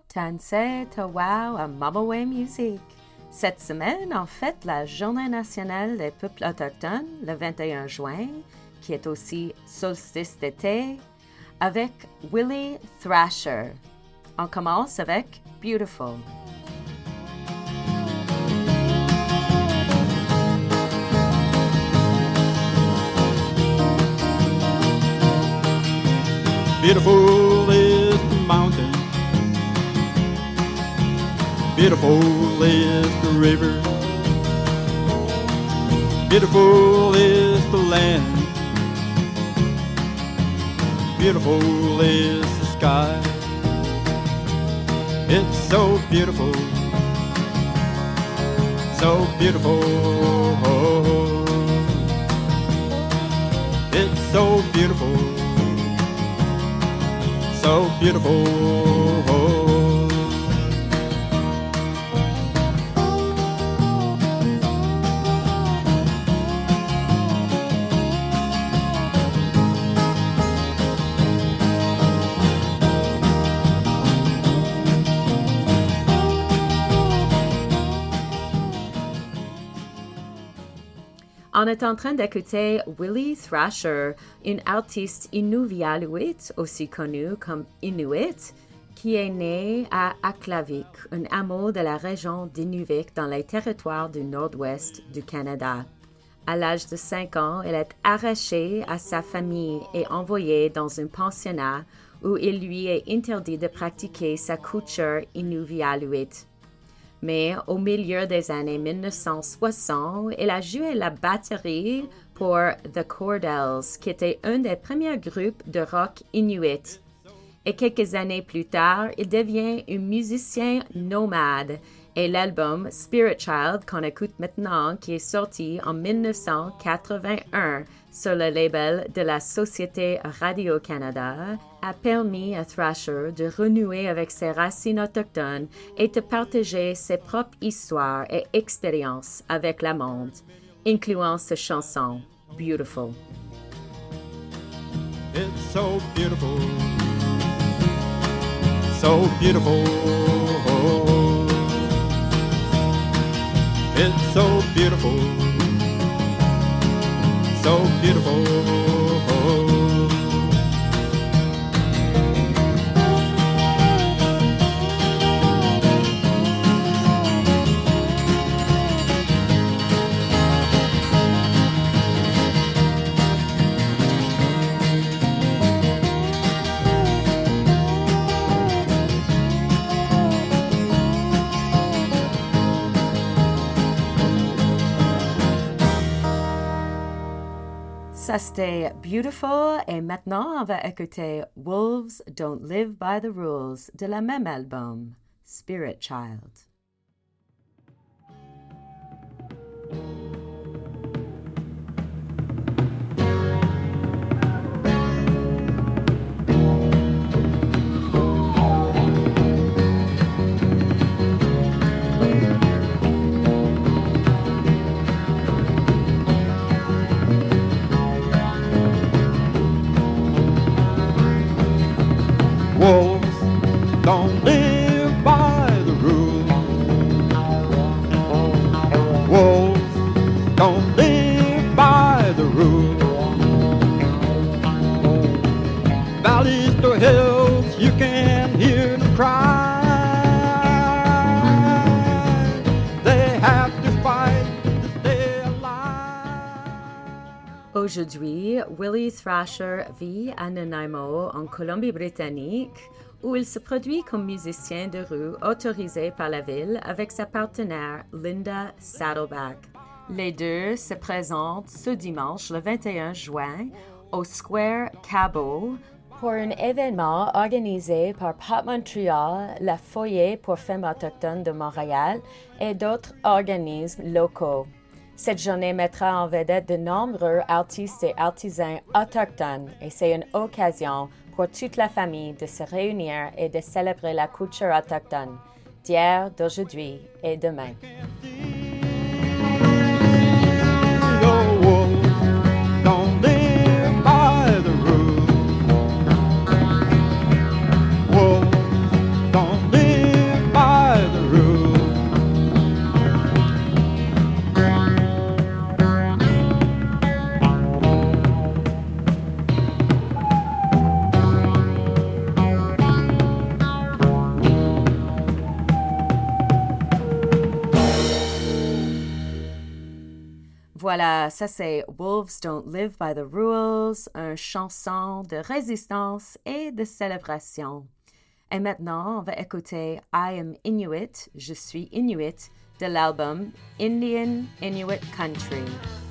Tansei Tawau à Mamawe Music. Cette semaine, on fête la Journée nationale des peuples autochtones, le 21 juin, qui est aussi solstice d'été, avec Willie Thrasher. On commence avec Beautiful. Beautiful is the mountain, beautiful is the river, beautiful is the land, beautiful is the sky. It's so beautiful, so beautiful. It's so beautiful, so beautiful. On est en train d'écouter Willie Thrasher, une artiste inuvialuit, aussi connue comme Inuit, qui est née à Aklavik, un hameau de la région d'Inuvik dans les territoires du nord-ouest du Canada. À l'âge de 5 ans, elle est arrachée à sa famille et envoyée dans un pensionnat où il lui est interdit de pratiquer sa culture inuvialuit. Mais au milieu des années 1960, elle a joué la batterie pour The Cordels, qui était un des premiers groupes de rock inuit. Et quelques années plus tard, il devient un musicien nomade. Et l'album Spirit Child, qu'on écoute maintenant, qui est sorti en 1981 sur le label de la Société Radio-Canada, a permis à Thrasher de renouer avec ses racines autochtones et de partager ses propres histoires et expériences avec le monde, incluant sa chanson Beautiful. It's so beautiful, so beautiful. It's so beautiful, so beautiful. Ça c'était Beautiful et maintenant on va écouter Wolves Don't Live by the Rules de la même album, Spirit Child. Wolves don't live by the rules. Wolves don't live by the rules. Valleys to hills, you can hear them cry. They have to fight to stay alive. Aujourd'hui, Willie Thrasher vit à Nanaimo, en Colombie-Britannique, où il se produit comme musicien de rue autorisé par la ville avec sa partenaire Linda Saddleback. Les deux se présentent ce dimanche, le 21 juin, au Square Cabot pour un événement organisé par Pop Montreal, la Foyer pour femmes autochtones de Montréal et d'autres organismes locaux. Cette journée mettra en vedette de nombreux artistes et artisans autochtones et c'est une occasion pour toute la famille de se réunir et de célébrer la culture autochtone d'hier, d'aujourd'hui et demain. Don't live by the rules. Wolves don't live voilà, ça c'est Wolves Don't Live by the Rules, une chanson de résistance et de célébration. Et maintenant, on va écouter I Am Inuit, Je suis Inuit, de l'album Indian Inuit Country.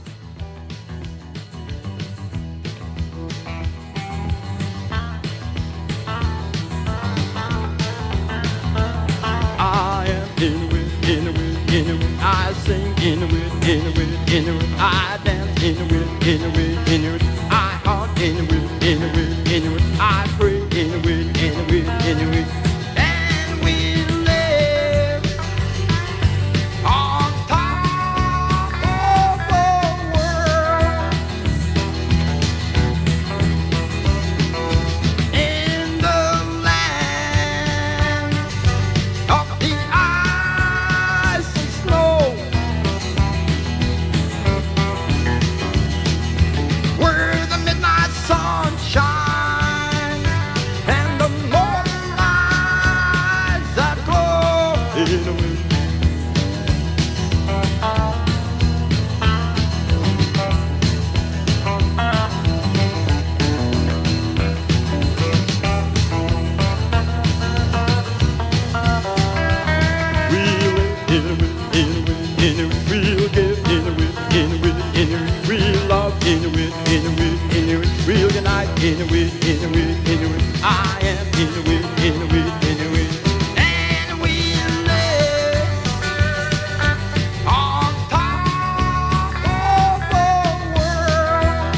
I am Inuit, Inuit, Inuit. I sing Inuit, Inuit, Inuit. I dance Inuit, Inuit, Inuit. I hunt Inuit, Inuit, Inuit. I pray Inuit, Inuit, Inuit. And we live on top of the world, in the land of the ice and snow, where the midnight sun shines and the morning lights that glow. Inuit, we'll give Inuit, Inuit, Inuit. We'll love Inuit, Inuit, Inuit. We'll unite Inuit, Inuit, Inuit. I am Inuit, Inuit, Inuit. And we live on top of the world,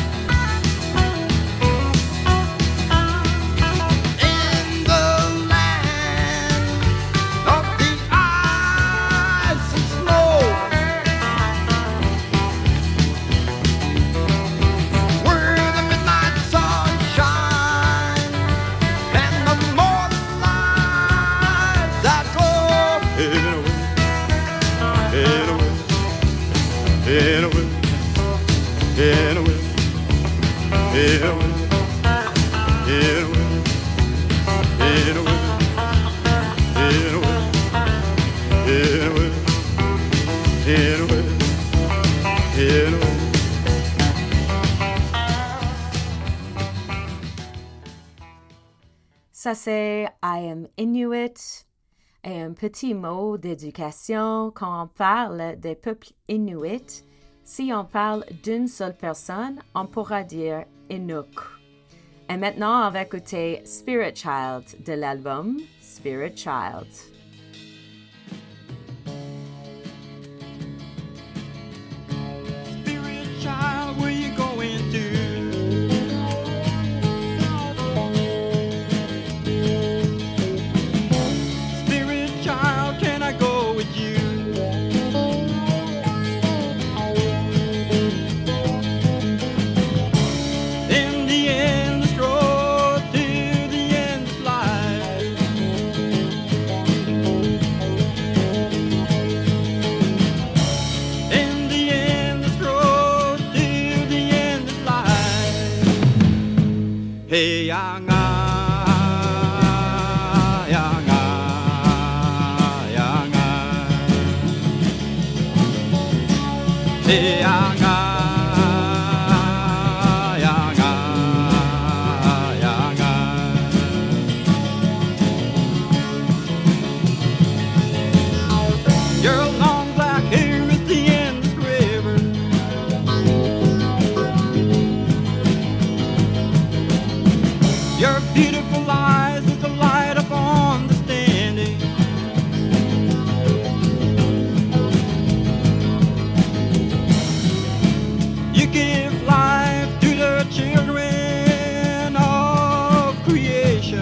in the land of the ice and snow, where the midnight sun shines and the morning lights that glow. Inuit, Inuit, Inuit, Inuit, Inuit, Inuit, Inuit, Inuit, Inuit, Inuit. Ça c'est I Am Inuit. Et un petit mot d'éducation quand on parle des peuples inuits. Si on parle d'une seule personne, on pourra dire Inuk. Et maintenant, on va écouter Spirit Child de l'album Spirit Child. Spirit child, where you going to? Spirit child, can I go with you? In the endless road to the end of life, in the endless road to the end of life. Hey, young Hey, young your long black hair is the endless river. Your beautiful eyes is the light upon the standing. You give life to the children of creation.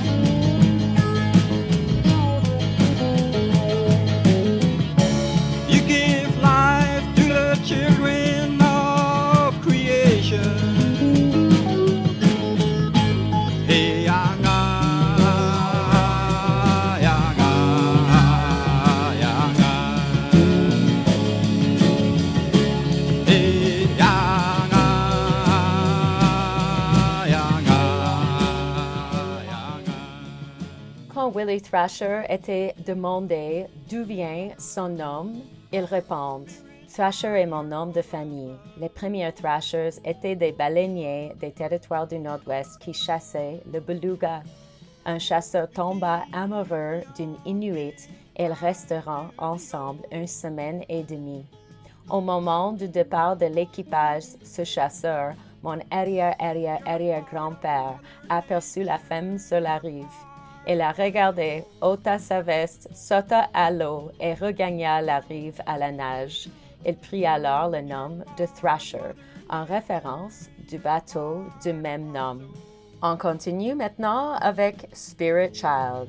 You give life to the children of creation. Hey, young, hey, young, Quand Willie Thrasher était demandé d'où vient son nom, il répond Thrasher est mon nom de famille. Les premiers Thrashers étaient des baleiniers des territoires du Nord-Ouest qui chassaient le beluga. Un chasseur tomba amoureux d'une Inuit et ils resteront ensemble une semaine et demie. Au moment du départ de l'équipage, ce chasseur, mon arrière-arrière-arrière-grand-père, aperçut la femme sur la rive. Il la regardait, ôta sa veste, sauta à l'eau et regagna la rive à la nage. Il prit alors le nom de Thrasher, en référence du bateau du même nom. On continue maintenant avec Spirit Child.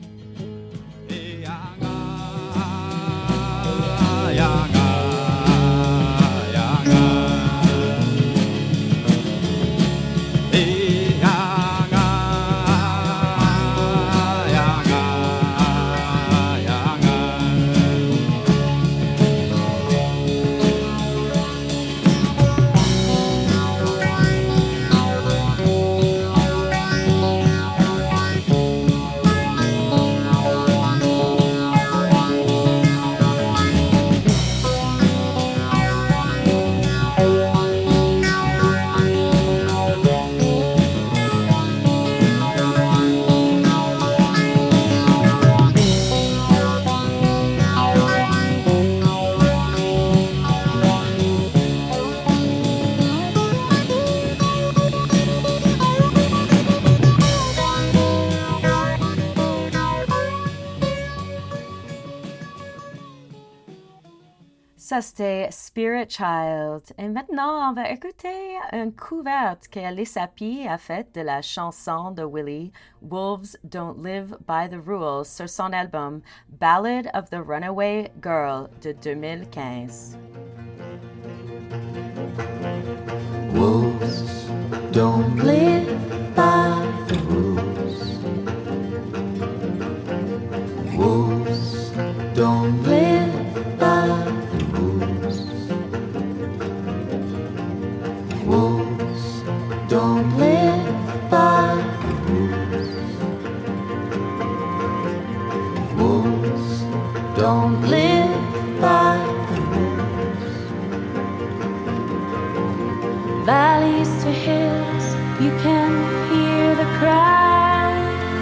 Ça, c'était Spirit Child. Et maintenant, on va écouter une couverte qu'Elissa P. a faite de la chanson de Willie, Wolves Don't Live by the Rules, sur son album Ballad of the Runaway Girl de 2015. Wolves don't live by the rules. Wolves don't live by the rules. Wolves don't live by the rules. Wolves don't live by the rules. Valleys to hills, you can hear the cry.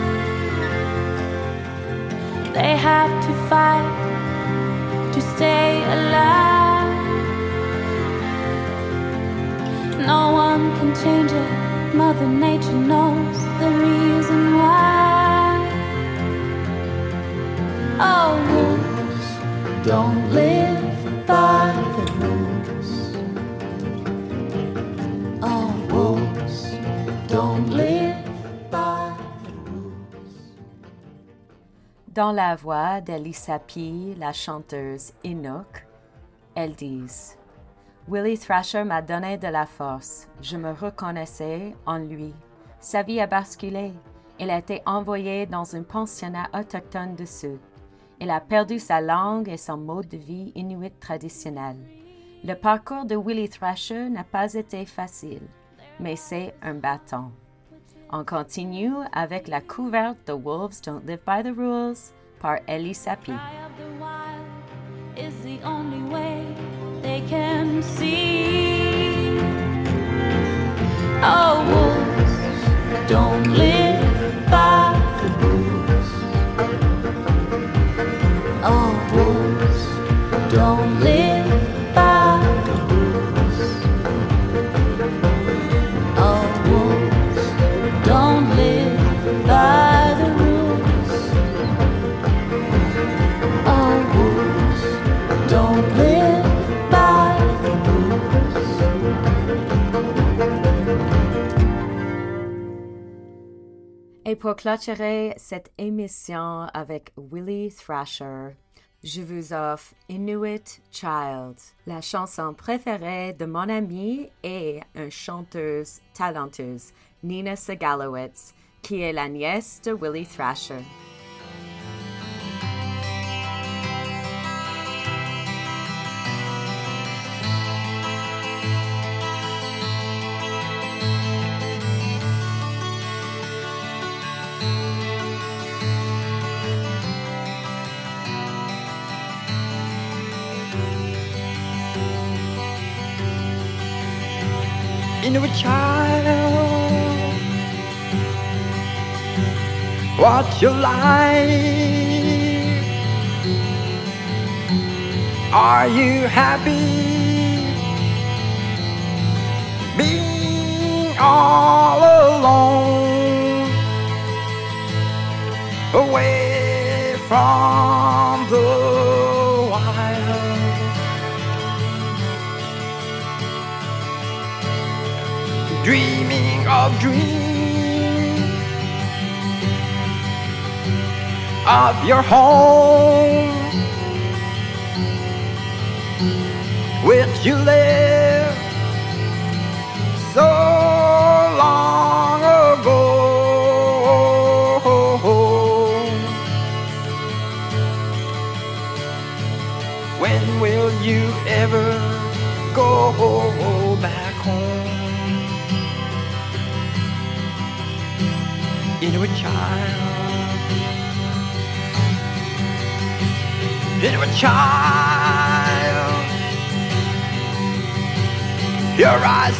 They have to fight to stay alive. No one can change it, Mother Nature knows the reason why. Oh, wolves don't live by the rules. Oh, wolves don't live by the rules. Dans la voix d'Elissa P., la chanteuse Inuk, elles disent « Willie Thrasher m'a donné de la force. Je me reconnaissais en lui. Sa vie a basculé. Il a été envoyé dans un pensionnat autochtone du Sud. Il a perdu sa langue et son mode de vie inuit traditionnel. Le parcours de Willie Thrasher n'a pas été facile, mais c'est un bâton. » On continue avec la couverte de Wolves Don't Live by the Rules par Elissa P. Is the only way they can see. Oh, wolves don't live by the rules. Oh, wolves don't live by the rules. Oh, wolves don't live by the rules. Oh, wolves don't live by the rules. Et pour clôturer cette émission avec Willie Thrasher, je vous offre Inuit Child, la chanson préférée de mon amie et une chanteuse talentueuse, Nina Segalowitz, qui est la nièce de Willie Thrasher. Inuit child, what's your life? Are you happy being all alone, away from the wild, dreaming of dreams of your home, which you left so long ago? When will you ever go back home? Inuit child, Inuit child, here I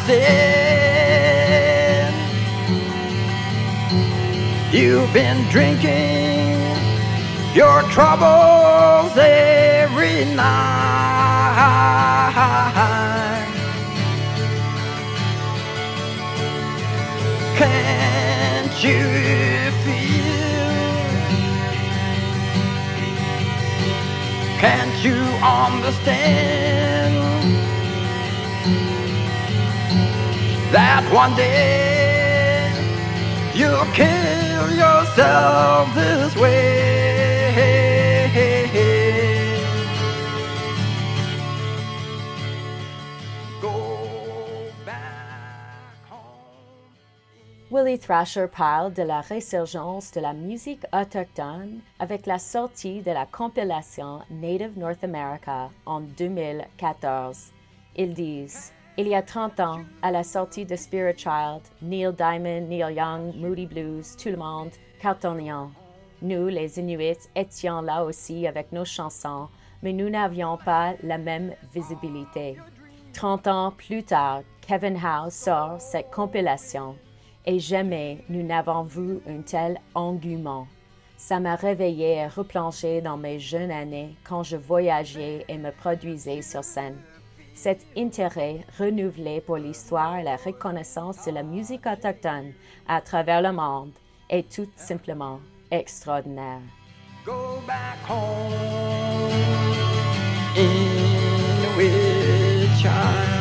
sit. You've been drinking your troubles every night. Can't you feel? Can't you understand that one day you'll kill yourself this way? Willie Thrasher parle de la résurgence de la musique autochtone avec la sortie de la compilation Native North America en 2014. Ils disent: il y a 30 ans, à la sortie de Spirit Child, Neil Diamond, Neil Young, Moody Blues, tout le monde cartonnions. Nous, les Inuits, étions là aussi avec nos chansons, mais nous n'avions pas la même visibilité. 30 ans plus tard, Kevin Howe sort cette compilation. Et jamais nous n'avons vu un tel engouement. Ça m'a réveillée et replongée dans mes jeunes années quand je voyageais et me produisais sur scène. Cet intérêt renouvelé pour l'histoire et la reconnaissance de la musique autochtone à travers le monde est tout simplement extraordinaire. Go back home, Inuit child.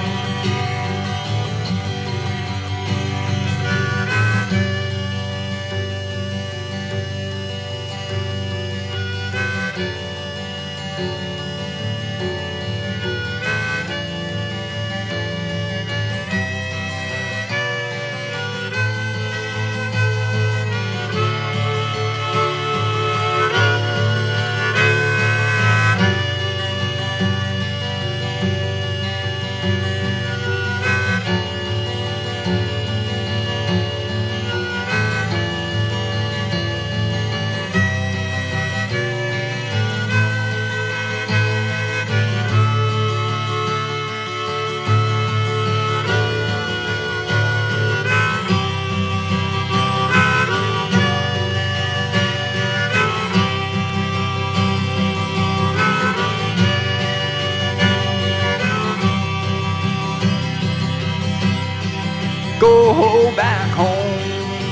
Go back home,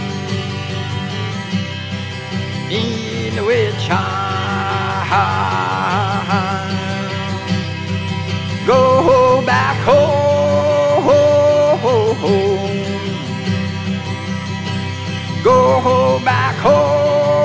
Inuit child. Go back home, go back home.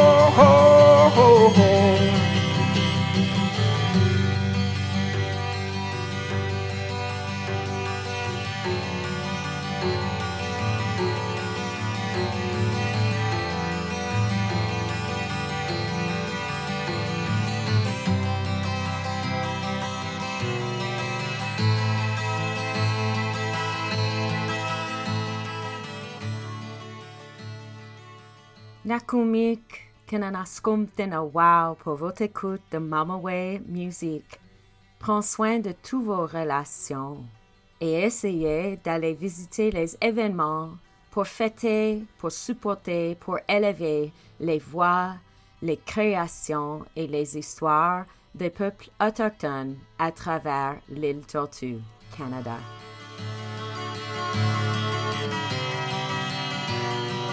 Nakumik Kenanaskumten a wow pour votre écoute de Mamaway Music. Prends soin de toutes vos relations. et essayer d'aller visiter les événements pour fêter, pour supporter, pour élever les voix, les créations et les histoires des peuples autochtones à travers l'île Tortue, Canada.